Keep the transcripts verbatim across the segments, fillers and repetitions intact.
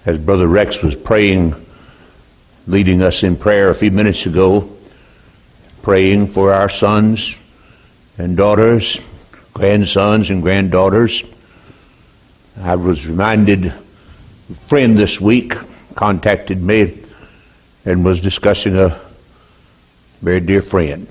As Brother Rex was praying, leading us in prayer a few minutes ago, praying for our sons and daughters, grandsons and granddaughters, I was reminded, a friend this week contacted me and was discussing a very dear friend,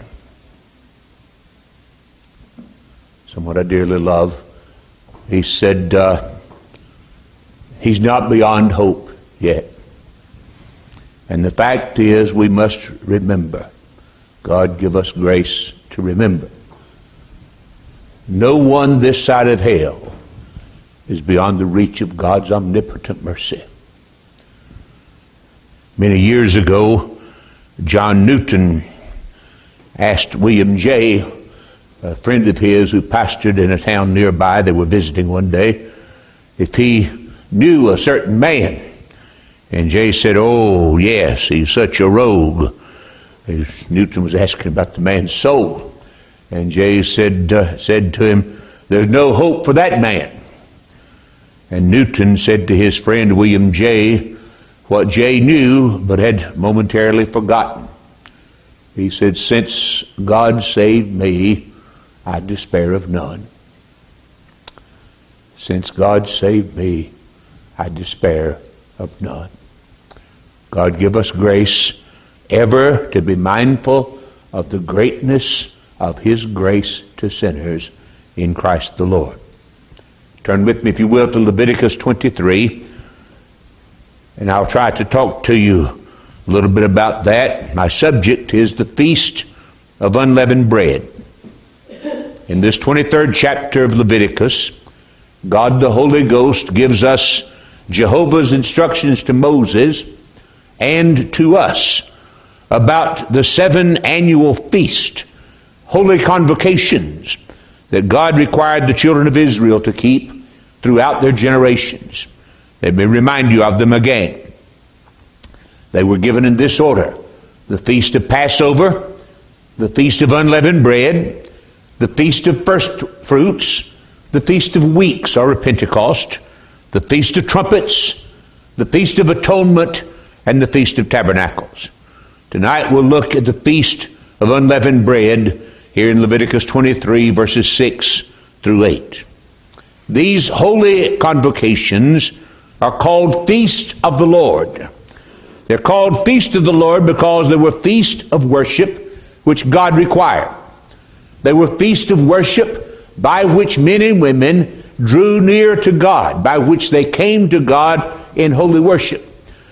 someone I dearly love. He said, uh, he's not beyond hope yet. And the fact is, we must remember. God give us grace to remember. No one this side of hell is beyond the reach of God's omnipotent mercy. Many years ago, John Newton asked William Jay, a friend of his who pastored in a town nearby, they were visiting one day, if he knew a certain man. And Jay said, "Oh, yes, he's such a rogue." Newton was asking about the man's soul. And Jay said, uh, said to him, "There's no hope for that man." And Newton said to his friend William Jay what Jay knew but had momentarily forgotten. He said, "Since God saved me, I despair of none. Since God saved me, I despair of none." God give us grace ever to be mindful of the greatness of His grace to sinners in Christ the Lord. Turn with me, if you will, to Leviticus twenty-three, and I'll try to talk to you a little bit about that. My subject is the Feast of Unleavened Bread. In this twenty-third chapter of Leviticus, God the Holy Ghost gives us Jehovah's instructions to Moses and to us about the seven annual feast, holy convocations that God required the children of Israel to keep throughout their generations. Let me remind you of them again. They were given in this order: the Feast of Passover, the Feast of Unleavened Bread, the Feast of First Fruits, the Feast of Weeks, or Pentecost, the Feast of Trumpets, the Feast of Atonement, and the Feast of Tabernacles. Tonight we'll look at the Feast of Unleavened Bread here in Leviticus twenty-three, verses six through eight. These holy convocations are called Feast of the Lord. They're called Feast of the Lord because they were feast of worship which God required. They were feast of worship by which men and women drew near to God, by which they came to God in holy worship.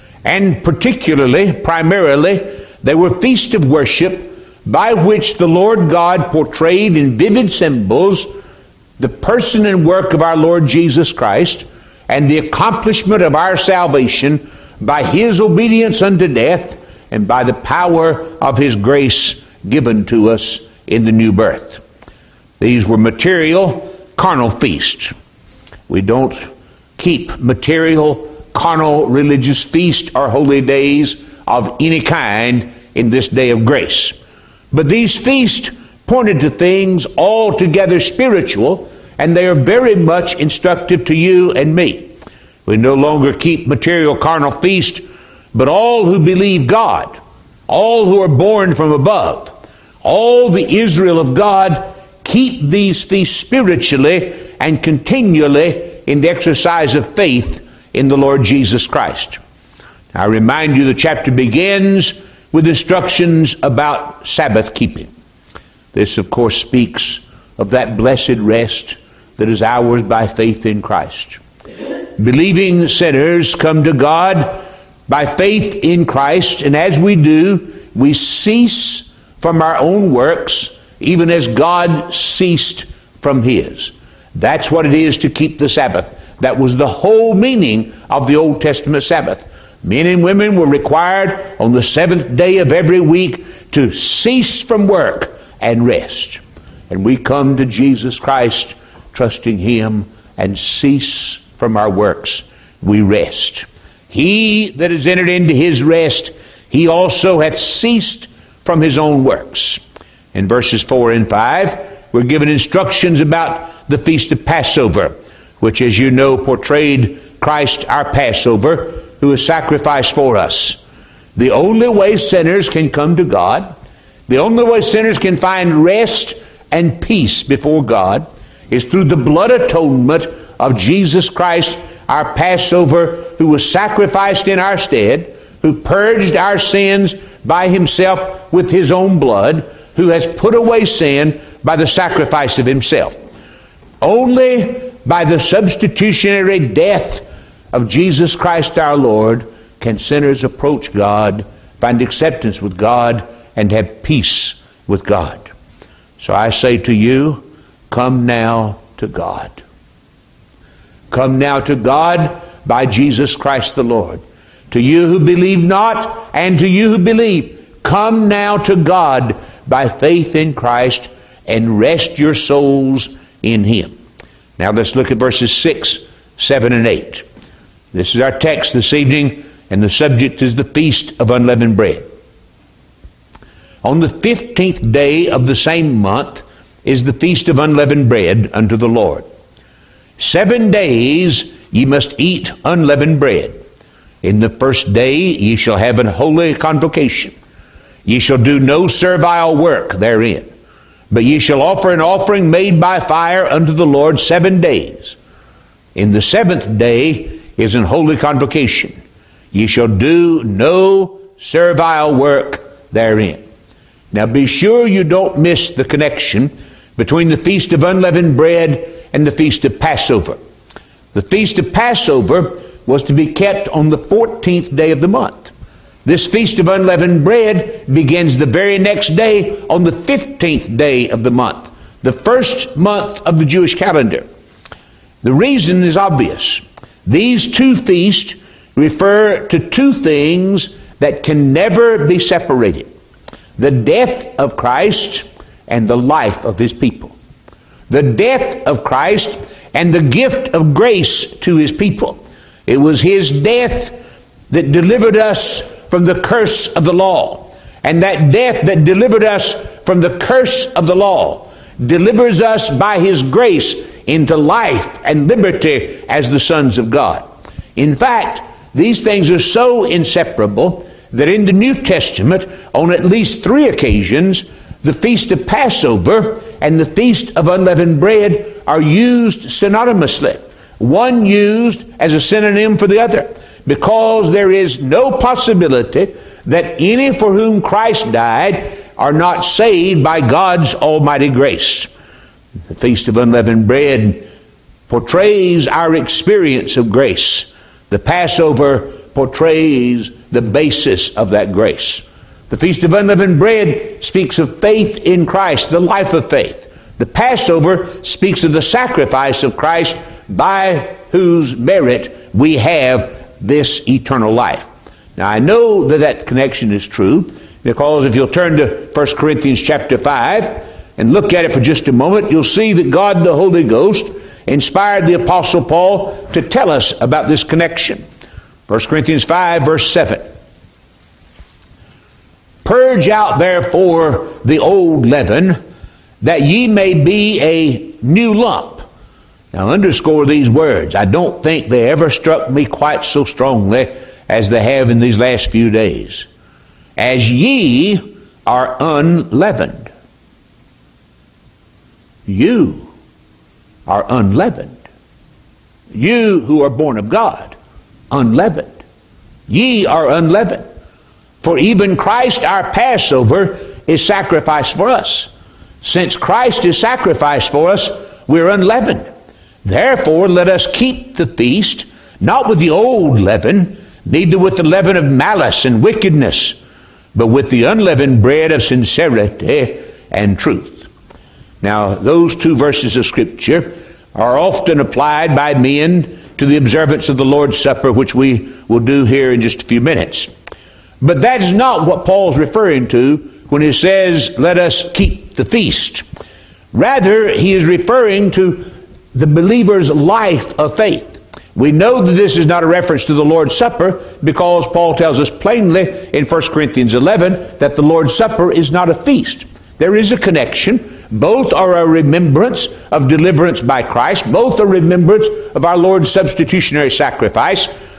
And particularly, primarily, they were feast of worship by which the Lord God portrayed in vivid symbols the person and work of our Lord Jesus Christ and the accomplishment of our salvation by His obedience unto death and by the power of His grace given to us in the new birth. These were material, carnal feasts. We don't keep material, carnal, religious feasts or holy days of any kind in this day of grace. But these feasts pointed to things altogether spiritual, and they are very much instructive to you and me. We no longer keep material, carnal feasts, but all who believe God, all who are born from above, all the Israel of God keep these feasts spiritually and continually in the exercise of faith in the Lord Jesus Christ. I remind you the chapter begins with instructions about Sabbath keeping. This, of course, speaks of that blessed rest that is ours by faith in Christ. Believing sinners come to God by faith in Christ, and as we do, we cease from our own works, even as God ceased from His. That's what it is to keep the Sabbath. That was the whole meaning of the Old Testament Sabbath. Men and women were required on the seventh day of every week to cease from work and rest. And we come to Jesus Christ, trusting Him, and cease from our works. We rest. He that is entered into His rest, he also hath ceased from his own works. In verses four and five, we're given instructions about the Feast of Passover, which, as you know, portrayed Christ our Passover, who is sacrificed for us. The only way sinners can come to God, the only way sinners can find rest and peace before God, is through the blood atonement of Jesus Christ, our Passover, who was sacrificed in our stead, who purged our sins by himself with his own blood, who has put away sin by the sacrifice of himself. Only by the substitutionary death of Jesus Christ our Lord can sinners approach God, find acceptance with God, and have peace with God. So I say to you, come now to God. Come now to God by Jesus Christ the Lord. To you who believe not, and to you who believe, come now to God by faith in Christ and rest your souls in him. Now let's look at verses six, seven, and eight. This is our text this evening, and the subject is the Feast of Unleavened Bread. On the fifteenth day of the same month is the Feast of Unleavened Bread unto the Lord. Seven days ye must eat unleavened bread. In the first day ye shall have an holy convocation. Ye shall do no servile work therein, but ye shall offer an offering made by fire unto the Lord seven days. In the seventh day is an holy convocation. Ye shall do no servile work therein. Now be sure you don't miss the connection between the Feast of Unleavened Bread and the Feast of Passover. The Feast of Passover was to be kept on the fourteenth day of the month. This Feast of Unleavened Bread begins the very next day on the fifteenth day of the month, the first month of the Jewish calendar. The reason is obvious. These two feasts refer to two things that can never be separated: the death of Christ and the life of his people. The death of Christ and the gift of grace to his people. It was his death that delivered us from the curse of the law. And that death that delivered us from the curse of the law delivers us by his grace into life and liberty as the sons of God. In fact, these things are so inseparable that in the New Testament, on at least three occasions, the Feast of Passover and the Feast of Unleavened Bread are used synonymously, one used as a synonym for the other, because there is no possibility that any for whom Christ died are not saved by God's almighty grace. The Feast of Unleavened Bread portrays our experience of grace. The Passover portrays the basis of that grace. The Feast of Unleavened Bread speaks of faith in Christ, the life of faith. The Passover speaks of the sacrifice of Christ, by whose merit we have this eternal life. Now I know that that connection is true, because if you'll turn to First Corinthians chapter five and look at it for just a moment, you'll see that God the Holy Ghost inspired the Apostle Paul to tell us about this connection. First Corinthians five verse seven. Purge out therefore the old leaven, that ye may be a new lump. Now underscore these words. I don't think they ever struck me quite so strongly as they have in these last few days. As ye are unleavened. You are unleavened. You who are born of God, unleavened. Ye are unleavened. For even Christ our Passover is sacrificed for us. Since Christ is sacrificed for us, we're unleavened. Therefore let us keep the feast, not with the old leaven, neither with the leaven of malice and wickedness, but with the unleavened bread of sincerity and truth. Now those two verses of Scripture are often applied by men to the observance of the Lord's Supper, which we will do here in just a few minutes. But that is not what Paul's referring to when he says, let us keep the feast. Rather, he is referring to the believer's life of faith. We know that this is not a reference to the Lord's Supper, because Paul tells us plainly in First Corinthians eleven that the Lord's Supper is not a feast. There is a connection. Both are a remembrance of deliverance by Christ. Both are remembrance of our Lord's substitutionary sacrifice.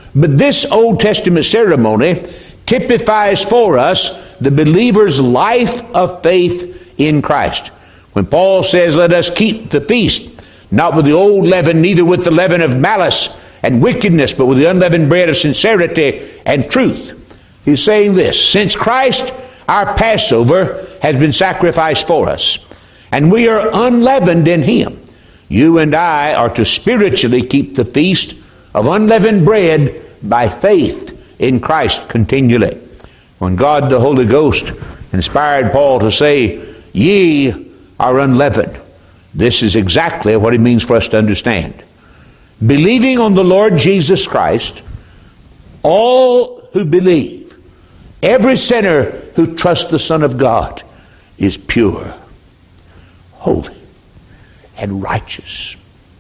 But this Old Testament ceremony typifies for us the believer's life of faith in Christ. When Paul says, let us keep the feast, not with the old leaven, neither with the leaven of malice and wickedness, but with the unleavened bread of sincerity and truth. He's saying this: since Christ, our Passover, has been sacrificed for us, and we are unleavened in Him, you and I are to spiritually keep the feast of unleavened bread by faith in Christ continually. When God the Holy Ghost inspired Paul to say, ye are unleavened, this is exactly what it means for us to understand. Believing on the Lord Jesus Christ, all who believe, every sinner who trusts the Son of God, is pure, holy, and righteous.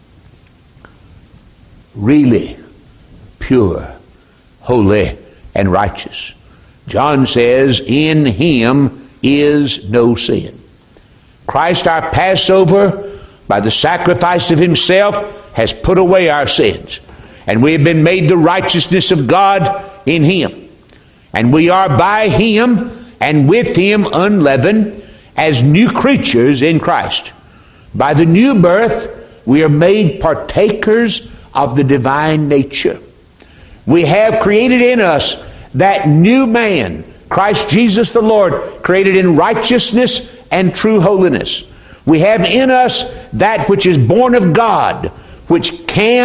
Really pure, holy, and righteous. John says, in Him is no sin. Christ, our Passover, by the sacrifice of Himself, has put away our sins. And we have been made the righteousness of God in Him. And we are by Him and with Him unleavened as new creatures in Christ. By the new birth, we are made partakers of the divine nature. We have created in us that new man, Christ Jesus the Lord, created in righteousness and true holiness. We have in us that which is born of God, which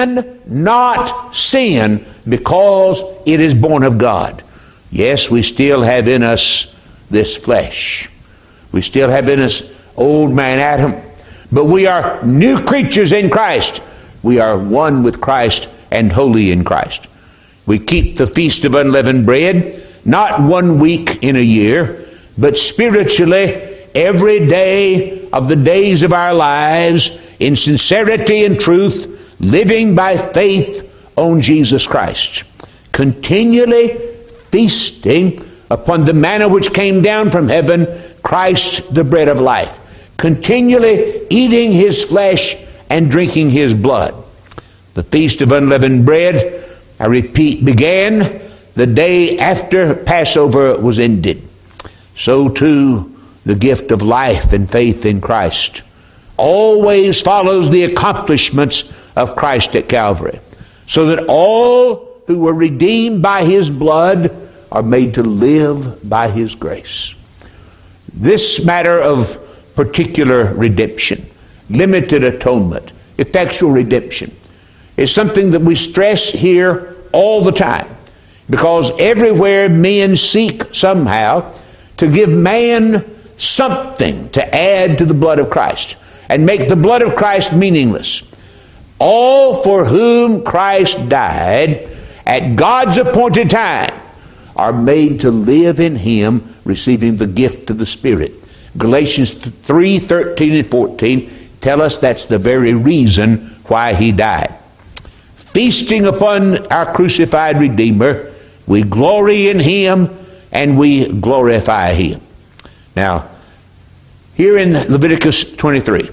cannot sin because it is born of God. Yes, we still have in us this flesh. We still have in us old man Adam. But we are new creatures in Christ. We are one with Christ and holy in Christ. We keep the Feast of Unleavened Bread, not one week in a year, but spiritually every day of the days of our lives in sincerity and truth, living by faith on Jesus Christ. Continually feasting upon the manna which came down from heaven, Christ the bread of life. Continually eating His flesh and drinking His blood. The Feast of Unleavened Bread, I repeat, began the day after Passover was ended. So too the gift of life and faith in Christ always follows the accomplishments of Christ at Calvary, so that all who were redeemed by His blood are made to live by His grace. This matter of particular redemption, limited atonement, effectual redemption, is something that we stress here all the time, because everywhere men seek somehow to give man something to add to the blood of Christ and make the blood of Christ meaningless. All for whom Christ died at God's appointed time are made to live in Him, receiving the gift of the Spirit. Galatians three, thirteen and fourteen tell us that's the very reason why He died. Feasting upon our crucified Redeemer, we glory in Him and we glorify Him. Now, here in Leviticus twenty-three,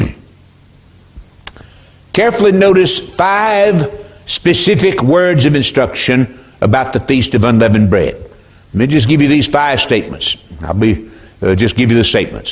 carefully notice five specific words of instruction about the Feast of Unleavened Bread. Let me just give you these five statements. I'll be uh, just give you the statements.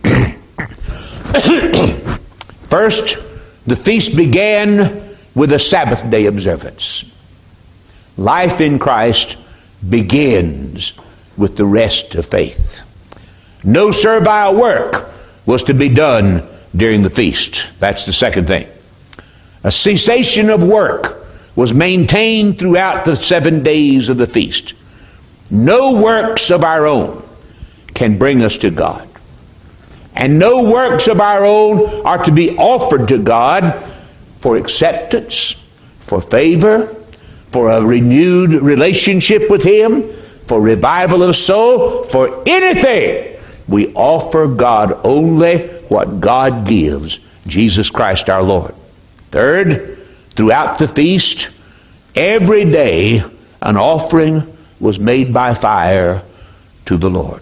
First, the feast began with a Sabbath day observance. Life in Christ begins with the rest of faith. No servile work was to be done during the feast. That's the second thing. A cessation of work was maintained throughout the seven days of the feast. No works of our own can bring us to God. And no works of our own are to be offered to God for acceptance, for favor, for a renewed relationship with Him, for revival of soul, for anything. We offer God only what God gives, Jesus Christ our Lord. Third, throughout the feast, every day an offering was made by fire to the Lord.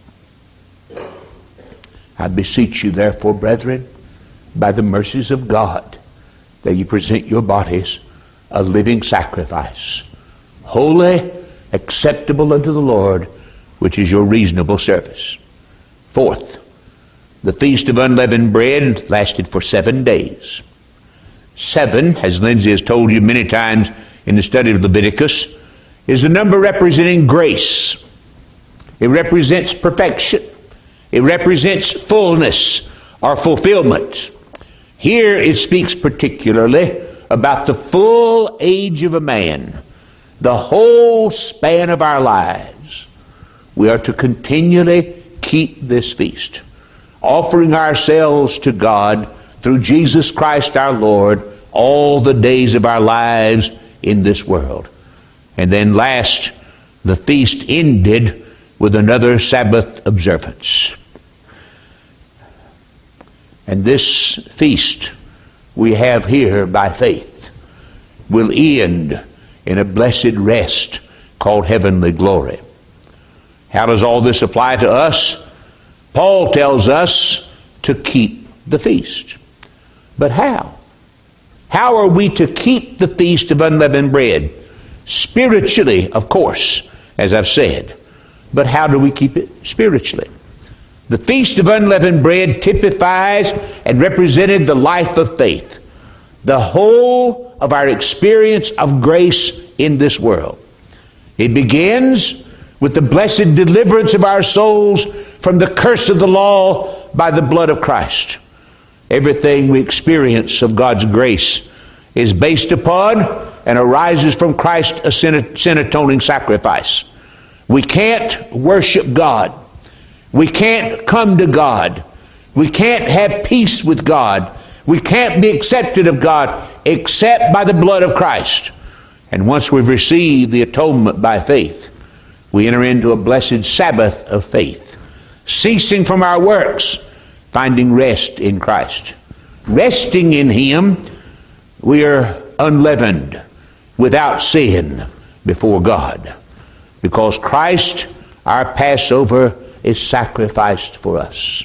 I beseech you, therefore, brethren, by the mercies of God, that you present your bodies a living sacrifice, holy, acceptable unto the Lord, which is your reasonable service. Fourth, the Feast of Unleavened Bread lasted for seven days. Seven, as Lindsay has told you many times in the study of Leviticus, is the number representing grace. It represents perfection. It represents fullness or fulfillment. Here it speaks particularly about the full age of a man, the whole span of our lives. We are to continually keep this feast, offering ourselves to God through Jesus Christ our Lord all the days of our lives in this world. And then last, the feast ended with another Sabbath observance. And this feast we have here by faith will end in a blessed rest called heavenly glory. How does all this apply to us? Paul tells us to keep the feast. But how? How are we to keep the Feast of Unleavened Bread? Spiritually, of course, as I've said. But how do we keep it spiritually? The Feast of Unleavened Bread typifies and represented the life of faith, the whole of our experience of grace in this world. It begins with the blessed deliverance of our souls from the curse of the law by the blood of Christ. Everything we experience of God's grace is based upon and arises from Christ's sin atoning sacrifice. We can't worship God. We can't come to God. We can't have peace with God. We can't be accepted of God except by the blood of Christ. And once we've received the atonement by faith, we enter into a blessed Sabbath of faith, ceasing from our works, finding rest in Christ. Resting in Him, we are unleavened, without sin before God, because Christ, our Passover, is sacrificed for us.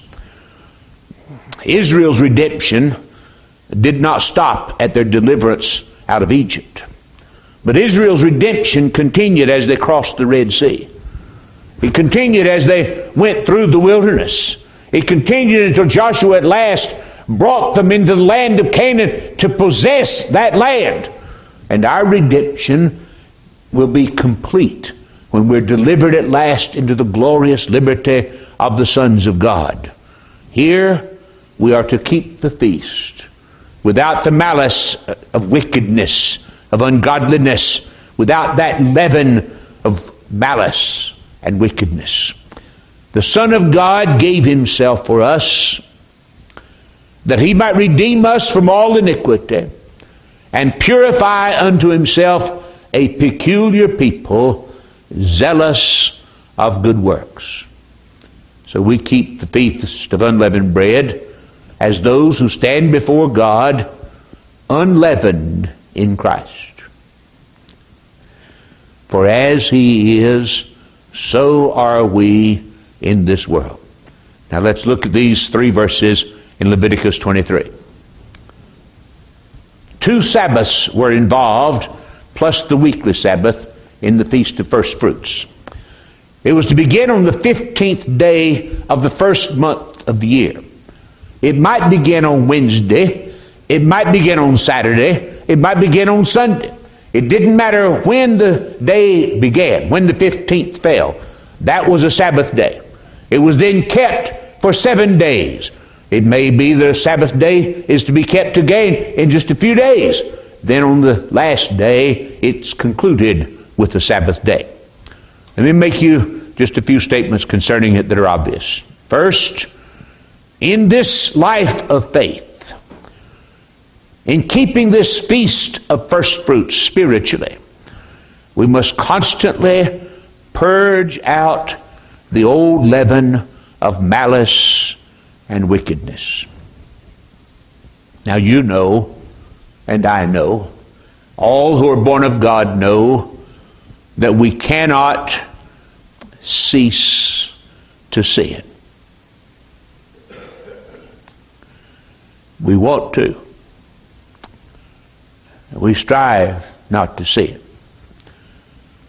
Israel's redemption did not stop at their deliverance out of Egypt, but Israel's redemption continued as they crossed the Red Sea. It continued as they went through the wilderness. It continued until Joshua at last brought them into the land of Canaan to possess that land. And our redemption will be complete when we're delivered at last into the glorious liberty of the sons of God. Here we are to keep the feast without the malice of wickedness, of ungodliness, without that leaven of malice and wickedness. The Son of God gave Himself for us that He might redeem us from all iniquity and purify unto Himself a peculiar people, zealous of good works. So we keep the Feast of Unleavened Bread as those who stand before God unleavened in Christ. For as He is, so are we in this world. Now let's look at these three verses in Leviticus twenty-three. Two Sabbaths were involved, plus the weekly Sabbath in the Feast of First Fruits. It was to begin on the fifteenth day of the first month of the year. It might begin on Wednesday. It might begin on Saturday. It might begin on Sunday. It didn't matter when the day began, when the fifteenth fell. That was a Sabbath day. It was then kept for seven days. It may be that a Sabbath day is to be kept again in just a few days. Then on the last day, it's concluded with the Sabbath day. Let me make you just a few statements concerning it that are obvious. First, in this life of faith, in keeping this feast of first fruits spiritually, we must constantly purge out the old leaven of malice and wickedness. Now you know, and I know, all who are born of God know that we cannot cease to sin. We want to. We strive not to sin.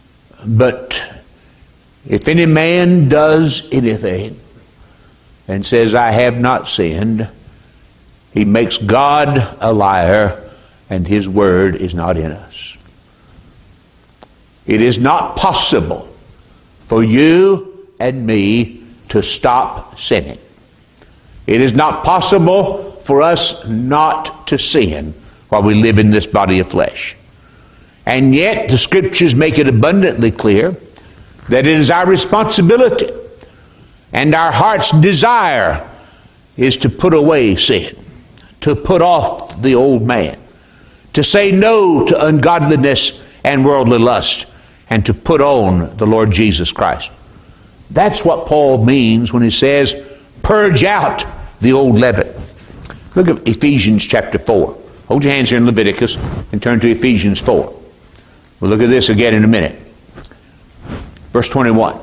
But if any man does anything and says, I have not sinned, he makes God a liar, and his word is not in us. It is not possible for you and me to stop sinning. It is not possible for us not to sin while we live in this body of flesh. And yet the Scriptures make it abundantly clear that it is our responsibility and our heart's desire is to put away sin, to put off the old man, to say no to ungodliness and worldly lust, and to put on the Lord Jesus Christ. That's what Paul means when he says, purge out the old leaven. Look at Ephesians chapter four. Hold your hands here in Leviticus and turn to Ephesians four. We'll look at this again in a minute. Verse twenty-one.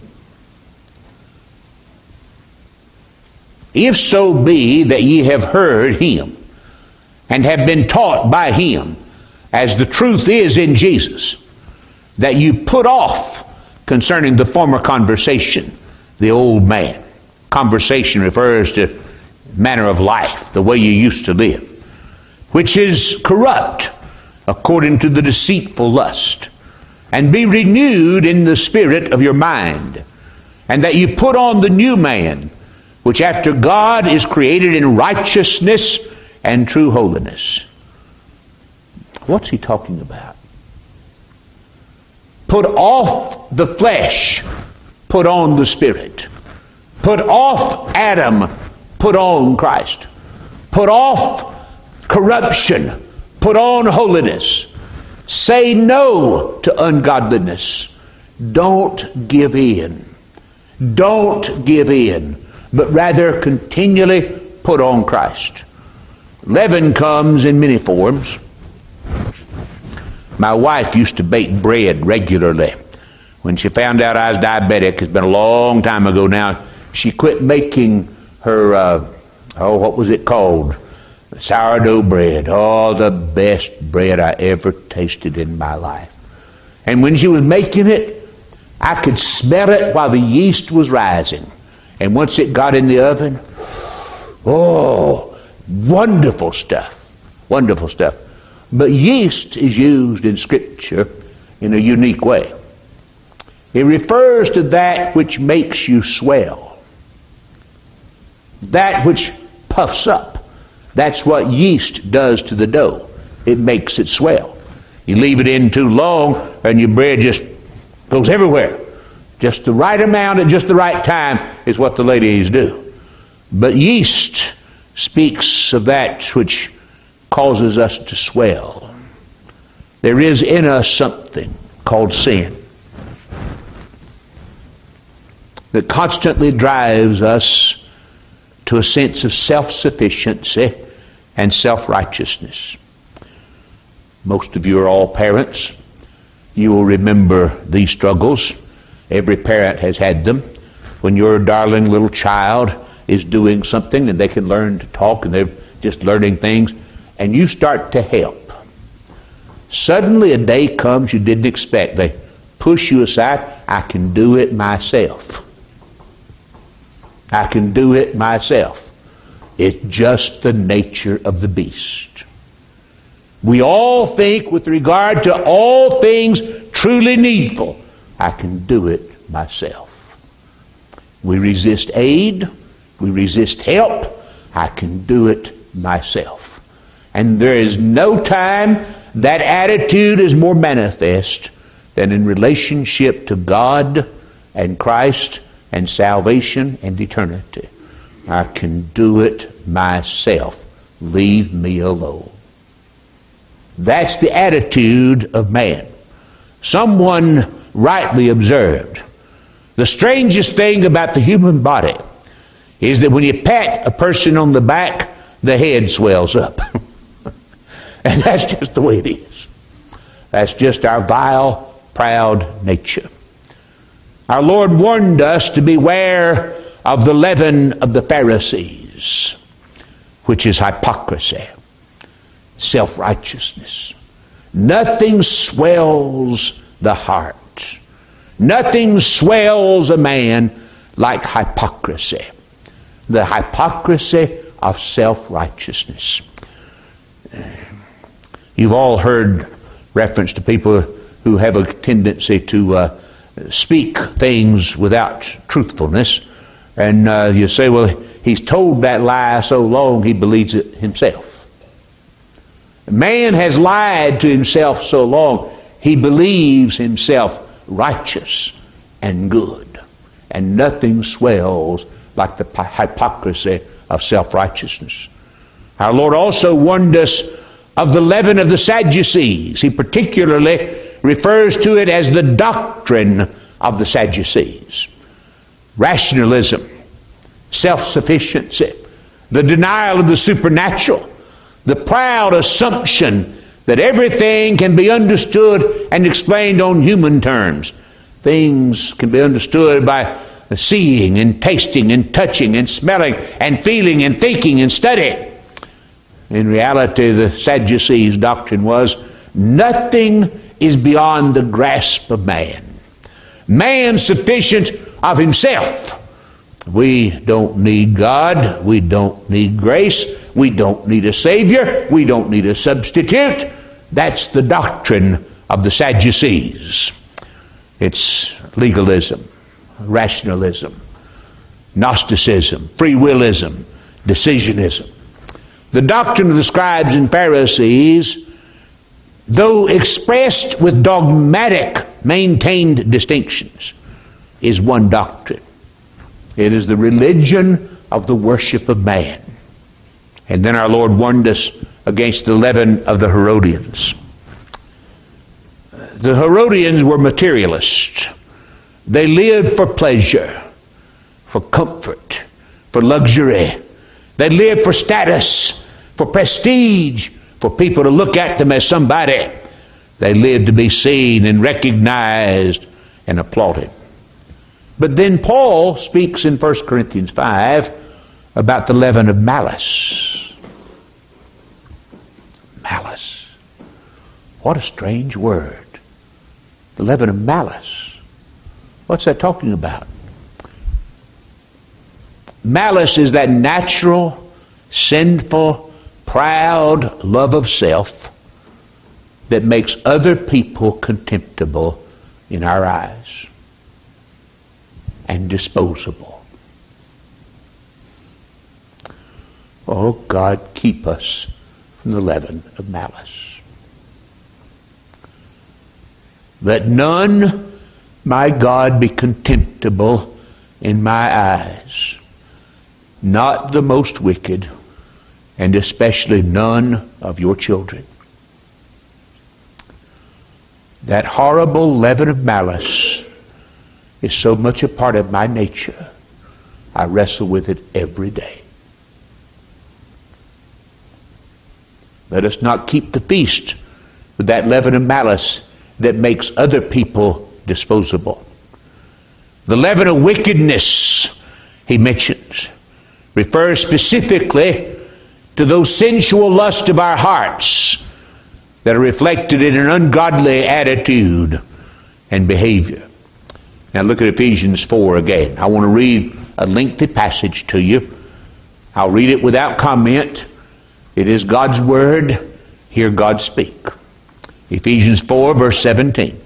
If so be that ye have heard him, and have been taught by him, as the truth is in Jesus, that you put off concerning the former conversation, the old man. Conversation refers to manner of life, the way you used to live, which is corrupt according to the deceitful lust, and be renewed in the spirit of your mind, and that you put on the new man, which after God is created in righteousness and true holiness. What's he talking about? Put off the flesh, put on the Spirit. Put off Adam, put on Christ. Put off corruption, put on holiness. Say no to ungodliness. Don't give in. Don't give in, but rather continually put on Christ. Leaven comes in many forms. My wife used to bake bread regularly. When she found out I was diabetic, it's been a long time ago now, she quit making her, uh, oh, what was it called? Sourdough bread. Oh, the best bread I ever tasted in my life. And when she was making it, I could smell it while the yeast was rising. And once it got in the oven, oh, wonderful stuff. Wonderful stuff. But yeast is used in Scripture in a unique way. It refers to that which makes you swell. That which puffs up. That's what yeast does to the dough. It makes it swell. You leave it in too long and your bread just goes everywhere. Just the right amount at just the right time is what the ladies do. But yeast speaks of that which causes us to swell. There is in us something called sin that constantly drives us to a sense of self-sufficiency and self-righteousness. Most of you are all parents. You will remember these struggles. Every parent has had them. When your darling little child is doing something and they can learn to talk and they're just learning things, and you start to help. Suddenly a day comes you didn't expect. They push you aside. I can do it myself. I can do it myself. It's just the nature of the beast. We all think with regard to all things truly needful, I can do it myself. We resist aid. We resist help. I can do it myself. And there is no time that attitude is more manifest than in relationship to God and Christ and salvation and eternity. I can do it myself. Leave me alone. That's the attitude of man. Someone rightly observed, the strangest thing about the human body is that when you pat a person on the back, the head swells up. And that's just the way it is. That's just our vile, proud nature. Our Lord warned us to beware of the leaven of the Pharisees, which is hypocrisy, self-righteousness. Nothing swells the heart Nothing swells a man like hypocrisy. The hypocrisy of self-righteousness. You've all heard reference to people who have a tendency to uh, speak things without truthfulness. And uh, you say, well, he's told that lie so long he believes it himself. Man has lied to himself so long he believes himself righteous and good. And nothing swells like the hypocrisy of self-righteousness. Our Lord also warned us of the leaven of the Sadducees. He particularly refers to it as the doctrine of the Sadducees. Rationalism, self-sufficiency, the denial of the supernatural, the proud assumption that everything can be understood and explained on human terms. Things can be understood by seeing and tasting and touching and smelling and feeling and thinking and studying. In reality, the Sadducees' doctrine was nothing is beyond the grasp of man. Man sufficient of himself. We don't need God. We don't need grace. We don't need a Savior. We don't need a substitute. That's the doctrine of the Sadducees. It's legalism, rationalism, Gnosticism, free willism, decisionism. The doctrine of the scribes and Pharisees, though expressed with dogmatic, maintained distinctions, is one doctrine. It is the religion of the worship of man. And then our Lord warned us against the leaven of the Herodians. The Herodians were materialists. They lived for pleasure, for comfort, for luxury. They lived for status, for prestige, for people to look at them as somebody. They lived to be seen and recognized and applauded. But then Paul speaks in First Corinthians five about the leaven of malice. Malice. What a strange word. The leaven of malice. What's that talking about? Malice is that natural, sinful, proud love of self that makes other people contemptible in our eyes and disposable. Oh, God, keep us from the leaven of malice. Let none, my God, be contemptible in my eyes, not the most wicked, and especially none of your children. That horrible leaven of malice is so much a part of my nature. I wrestle with it every day. Let us not keep the feast with that leaven of malice that makes other people disposable. The leaven of wickedness, he mentions, refers specifically to those sensual lusts of our hearts that are reflected in an ungodly attitude and behavior. Now look at Ephesians four again. I want to read a lengthy passage to you. I'll read it without comment. It is God's word. Hear God speak. Ephesians four, verse seventeen.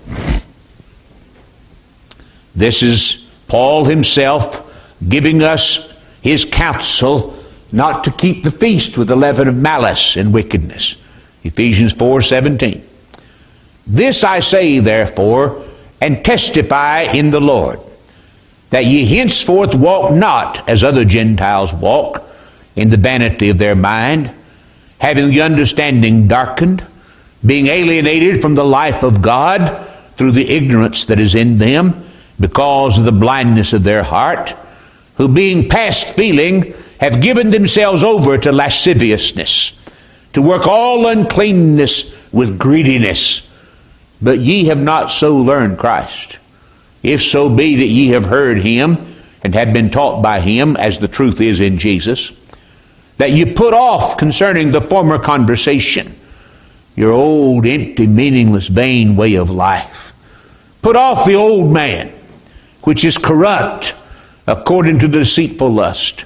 This is Paul himself giving us his counsel not to keep the feast with the leaven of malice and wickedness. Ephesians four, seventeen. This I say, therefore, and testify in the Lord, that ye henceforth walk not as other Gentiles walk, in the vanity of their mind, having the understanding darkened, being alienated from the life of God through the ignorance that is in them, because of the blindness of their heart, who being past feeling have given themselves over to lasciviousness, to work all uncleanness with greediness. But ye have not so learned Christ, if so be that ye have heard him and have been taught by him, as the truth is in Jesus, that you put off concerning the former conversation your old, empty, meaningless, vain way of life, Put off the old man, which is corrupt according to the deceitful lust.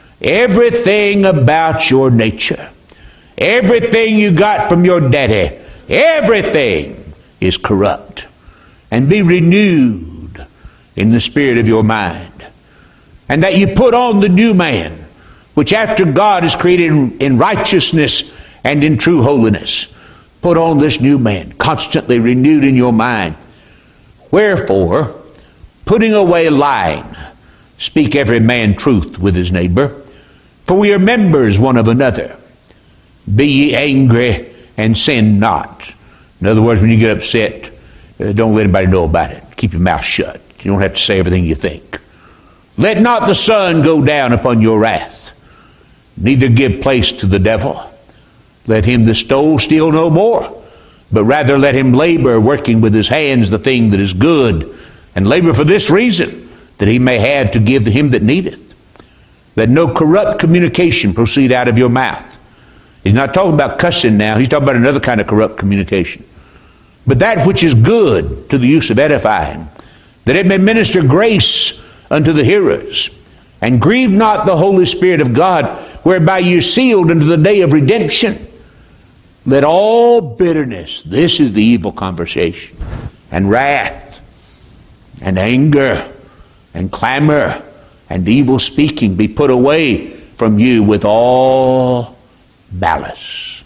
Everything about your nature, everything you got from your daddy, everything is corrupt. And be renewed in the spirit of your mind. And that you put on the new man, which after God is created in, in righteousness and in true holiness. Put on this new man, constantly renewed in your mind. Wherefore, putting away lying, speak every man truth with his neighbor, for we are members one of another. Be ye angry and sin not. In other words, when you get upset, uh, don't let anybody know about it. Keep your mouth shut. You don't have to say everything you think. Let not the sun go down upon your wrath, neither give place to the devil. Let him that stole steal no more, but rather let him labor, working with his hands the thing that is good, and labor for this reason, that he may have to give to him that needeth. Let no corrupt communication proceed out of your mouth. He's not talking about cussing now. He's talking about another kind of corrupt communication. But that which is good to the use of edifying, that it may minister grace unto the hearers. And grieve not the Holy Spirit of God, whereby you are sealed unto the day of redemption. Let all bitterness, this is the evil conversation, and wrath, and anger, and clamor, and evil speaking be put away from you with all malice.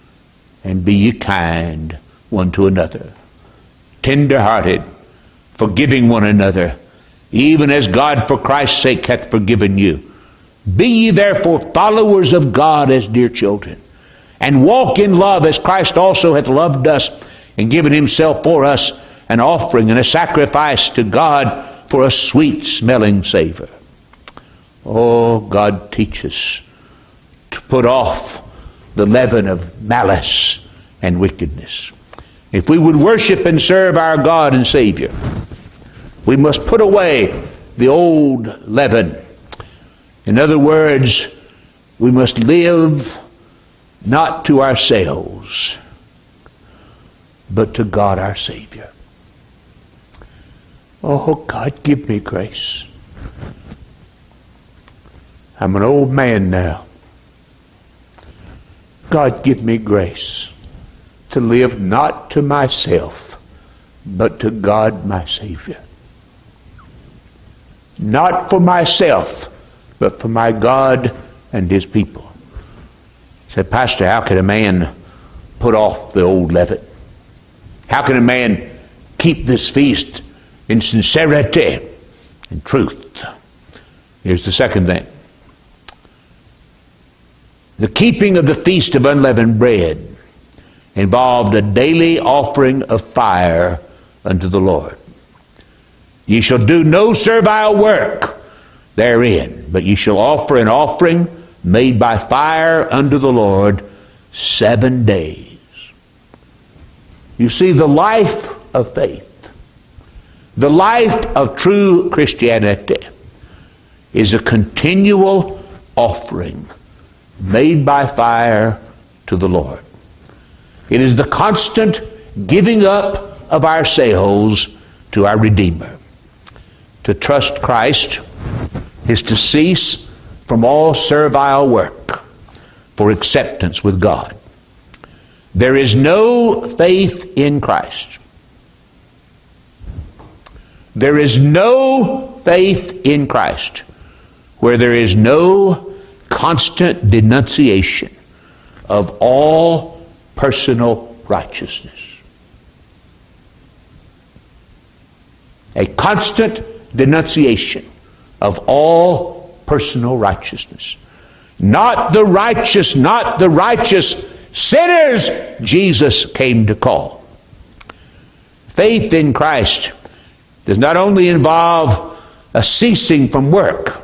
And be ye kind one to another, tender-hearted, forgiving one another, even as God for Christ's sake hath forgiven you. Be ye therefore followers of God as dear children, and walk in love as Christ also hath loved us, and given himself for us an offering and a sacrifice to God for a sweet-smelling savor. Oh, God, teach us to put off the leaven of malice and wickedness. If we would worship and serve our God and Savior, we must put away the old leaven. In other words, we must live not to ourselves, but to God our Savior. Oh, God, give me grace. I'm an old man now. God, give me grace to live not to myself, but to God my Savior. Not for myself, but for my God and his people. I said, Pastor, how can a man put off the old leaven? How can a man keep this feast in sincerity and truth? Here's the second thing. The keeping of the feast of unleavened bread involved a daily offering of fire unto the Lord. Ye shall do no servile work therein, but ye shall offer an offering made by fire unto the Lord seven days. You see, the life of faith, the life of true Christianity, is a continual offering made by fire to the Lord. It is the constant giving up of ourselves to our Redeemer. To trust Christ is to cease from all servile work for acceptance with God. There is no faith in Christ. There is no faith in Christ where there is no constant denunciation of all personal righteousness. A constant denunciation of all personal righteousness. Not the righteous, not the righteous sinners Jesus came to call. Faith in Christ does not only involve a ceasing from work.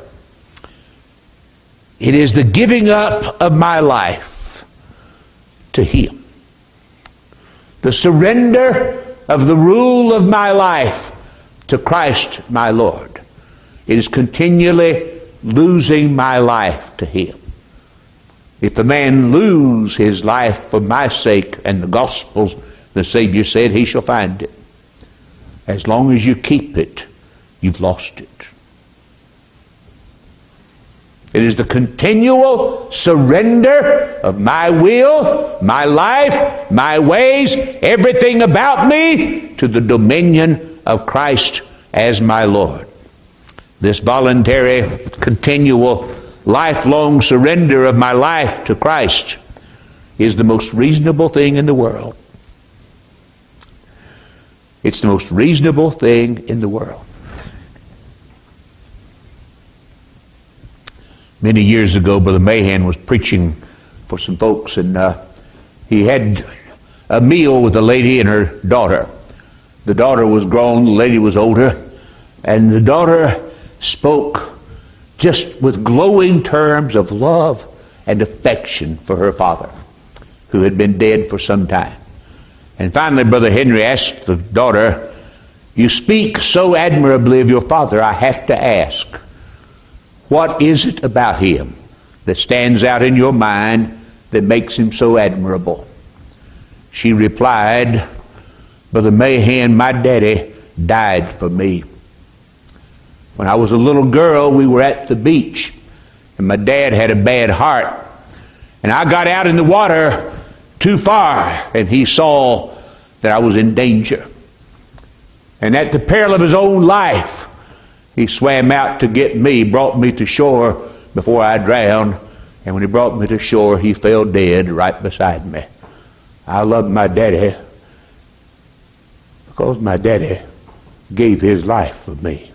It is the giving up of my life to Him. The surrender of the rule of my life to Christ my Lord. It is continually losing my life to Him. If a man lose his life for my sake and the gospel's, the Savior said, he shall find it. As long as you keep it, you've lost it. It is the continual surrender of my will, my life, my ways, everything about me to the dominion of Christ as my Lord. This voluntary, continual, lifelong surrender of my life to Christ is the most reasonable thing in the world. It's the most reasonable thing in the world. Many years ago, Brother Mahan was preaching for some folks, and uh, he had a meal with a lady and her daughter. The daughter was grown, the lady was older, and the daughter spoke just with glowing terms of love and affection for her father, who had been dead for some time. And finally, Brother Henry asked the daughter, "You speak so admirably of your father, I have to ask, what is it about him that stands out in your mind that makes him so admirable?" She replied, "Brother Mahan, my daddy died for me. When I was a little girl, we were at the beach, and my dad had a bad heart. And I got out in the water too far, and he saw that I was in danger. And at the peril of his own life, he swam out to get me, brought me to shore before I drowned. And when he brought me to shore, he fell dead right beside me. I loved my daddy because my daddy gave his life for me."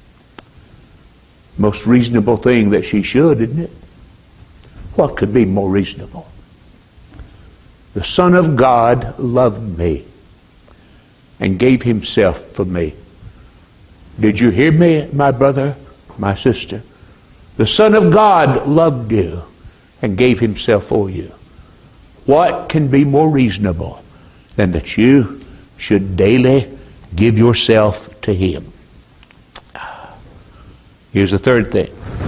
Most reasonable thing that she should, isn't it? What could be more reasonable? The Son of God loved me and gave himself for me. Did you hear me, my brother, my sister? The Son of God loved you and gave himself for you. What can be more reasonable than that you should daily give yourself to him? Here's the third thing.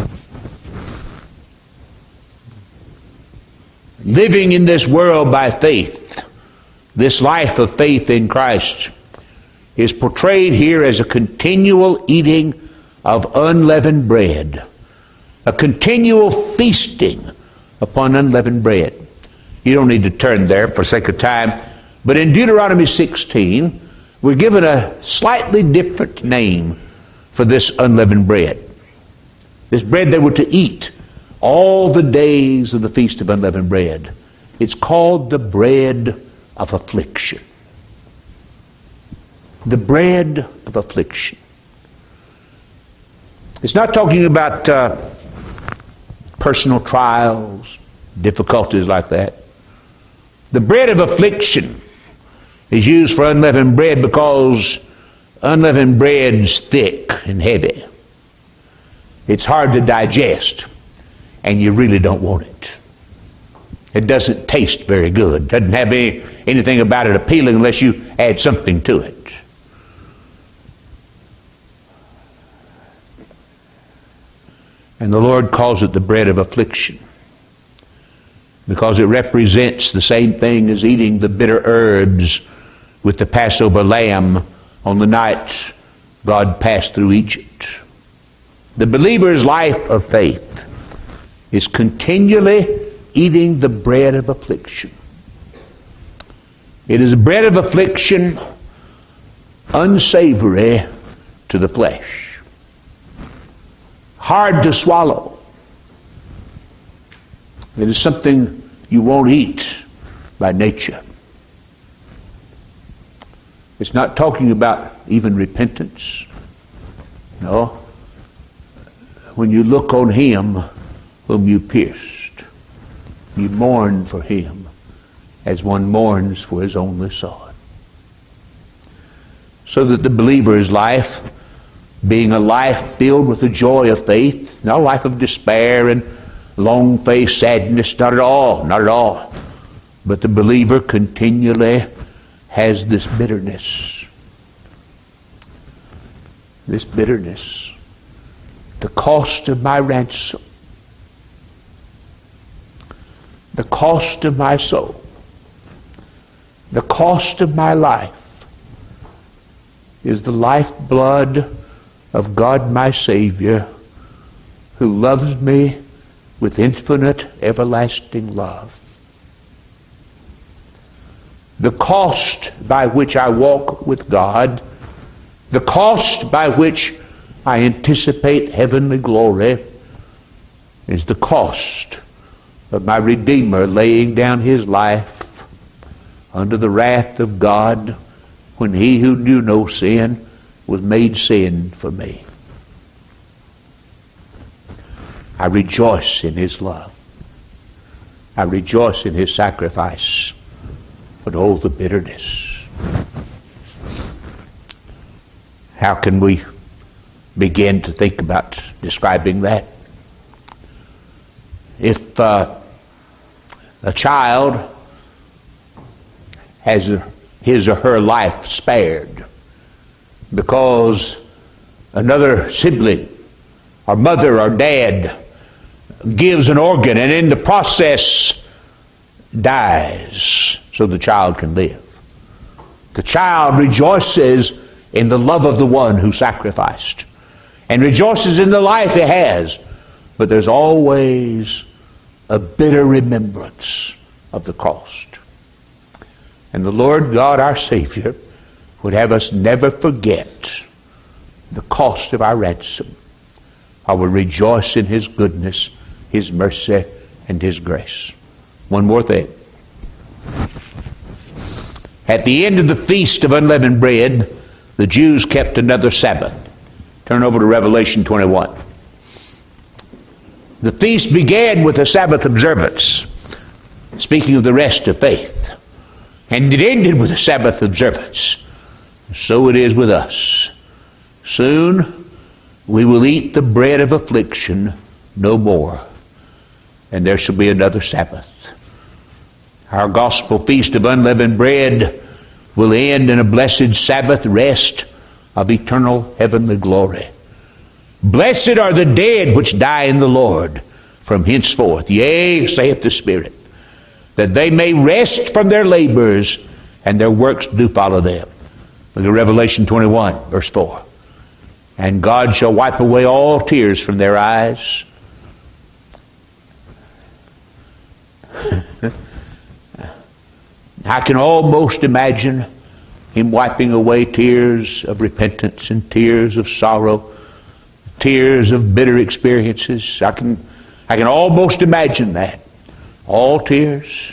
Living in this world by faith, this life of faith in Christ, is portrayed here as a continual eating of unleavened bread, a continual feasting upon unleavened bread. You don't need to turn there for sake of time, but in Deuteronomy sixteen, we're given a slightly different name for this unleavened bread. This bread they were to eat all the days of the Feast of Unleavened Bread. It's called the bread of affliction. The bread of affliction. It's not talking about uh, personal trials, difficulties like that. The bread of affliction is used for unleavened bread because unleavened bread is thick and heavy. It's hard to digest, and you really don't want it. It doesn't taste very good. Doesn't have any, anything about it appealing unless you add something to it. And the Lord calls it the bread of affliction because it represents the same thing as eating the bitter herbs with the Passover lamb on the night God passed through Egypt. The believer's life of faith is continually eating the bread of affliction. It is a bread of affliction unsavory to the flesh, hard to swallow. It is something you won't eat by nature. It's not talking about even repentance. No. When you look on him whom you pierced, you mourn for him as one mourns for his only son. So that the believer's life, being a life filled with the joy of faith, not a life of despair and long-faced sadness, not at all, not at all. But the believer continually has this bitterness. This bitterness. The cost of my ransom. The cost of my soul. The cost of my life is the lifeblood of God my Savior, who loves me with infinite, everlasting love. The cost by which I walk with God, the cost by which I anticipate heavenly glory, is the cost of my Redeemer laying down his life under the wrath of God when he who knew no sin was made sin for me. I rejoice in his love. I rejoice in his sacrifice. But oh, the bitterness. How can we begin to think about describing that? If uh, a child has his or her life spared because another sibling or mother or dad gives an organ and in the process dies so the child can live, the child rejoices in the love of the one who sacrificed and rejoices in the life he has. But there's always a bitter remembrance of the cost. And the Lord God, our Savior, would have us never forget the cost of our ransom. I will rejoice in his goodness, his mercy, and his grace. One more thing. At the end of the Feast of Unleavened Bread, the Jews kept another Sabbath. Turn over to Revelation twenty-one. The feast began with a Sabbath observance, speaking of the rest of faith. And it ended with a Sabbath observance. So it is with us. Soon we will eat the bread of affliction no more, and there shall be another Sabbath. Our gospel feast of unleavened bread will end in a blessed Sabbath rest of eternal heavenly glory. Blessed are the dead which die in the Lord from henceforth. Yea, saith the Spirit, that they may rest from their labors, and their works do follow them. Look at Revelation twenty-one, verse four. And God shall wipe away all tears from their eyes. I can almost imagine him wiping away tears of repentance and tears of sorrow, tears of bitter experiences. I can, I can almost imagine that. All tears.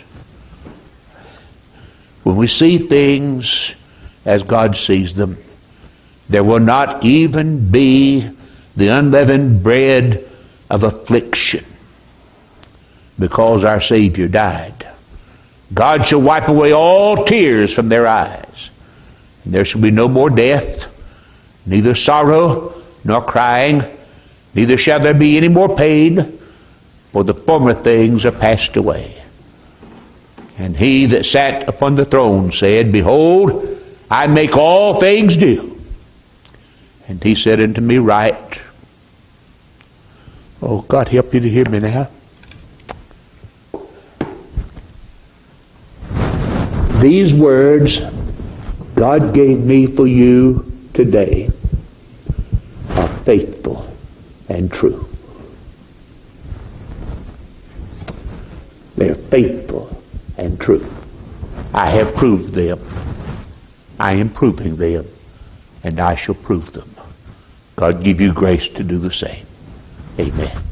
When we see things as God sees them, there will not even be the unleavened bread of affliction, because our Savior died. God shall wipe away all tears from their eyes. And there shall be no more death, neither sorrow nor crying, neither shall there be any more pain, for the former things are passed away. And he that sat upon the throne said, Behold, I make all things new. And he said unto me, Write. Oh, God, help you to hear me now. These words God gave me for you today are faithful and true. They're faithful and true. I have proved them. I am proving them, and I shall prove them. God give you grace to do the same. Amen.